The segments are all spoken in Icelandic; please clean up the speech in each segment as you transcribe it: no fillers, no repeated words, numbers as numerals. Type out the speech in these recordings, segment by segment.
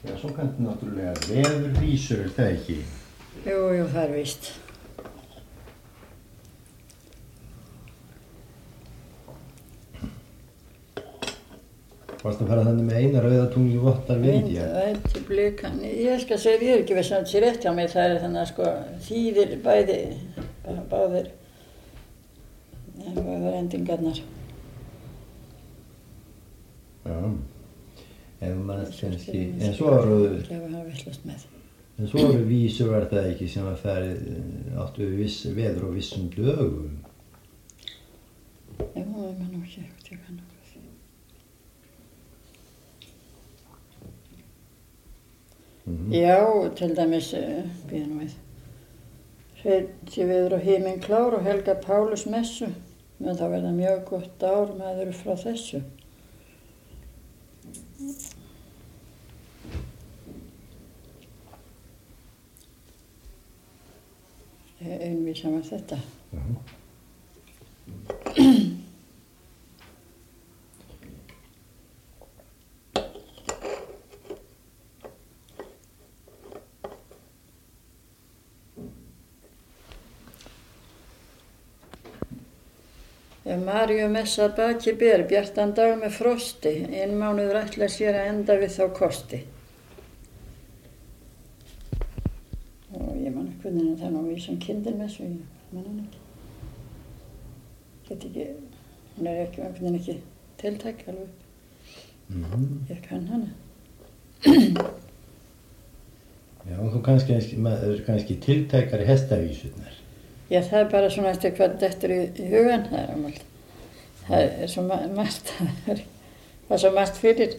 Já, svo kannski náttúrulega veðurvísur, það ekki? Jú, það víst. Varstu að fara þannig með eina rauðatungli vottar vind, já? Vind, blikan. Ég skal segja, ég ekki veist að það sé rétt hjá mig, það þannig að sko þýðir báðir endingarnar. Já, ef maður kannski, en svo eru vísur var það ekki sem að áttu viss veður og vissum dögum. Já, það er nú ekki eitthvað til hann. Já, til dæmis, býðum við, Hreinn viður og himinn klár og Helga Pálus messu, menn það verða mjög gott ár maður frá þessu. Einvísan var þetta. Ef Maríu messa baki ber, bjartan dag með frosti, mánuður ætlar sér að enda við þá kosti. Og ég man ekki hvernig það nú vísum kindilmessu, ég man hann ekki. Get ekki, hún ekki, hvernig ekki tiltæk alveg. Ég kann hana. Já, þú kannski tiltækari hestavísurnar. Já, það bara svona eftir hvað dettur í hugan, það svo margt, það svo margt fyrir.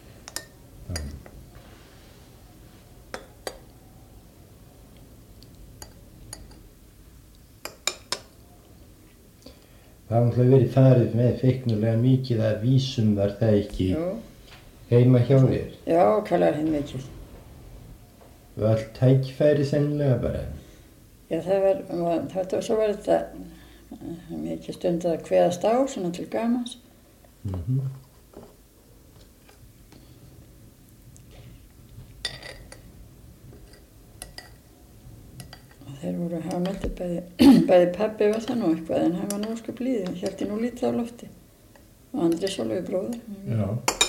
Það hefði verið farið með feiknulega mikið af vísum, var það ekki heima hjá þér? Já, kallar henn mikið. Og allt tækifæri sennilega bara? Já, svo var þetta mikið stund að kveðast á, svona til gamans. Og þeir voru hafmæltir, bæði pabbi var það nú eitthvað, en hann var nú ósköp blíður, hann héldi nú lítið á lofti. Og Andri Sólveig bróðir. Já.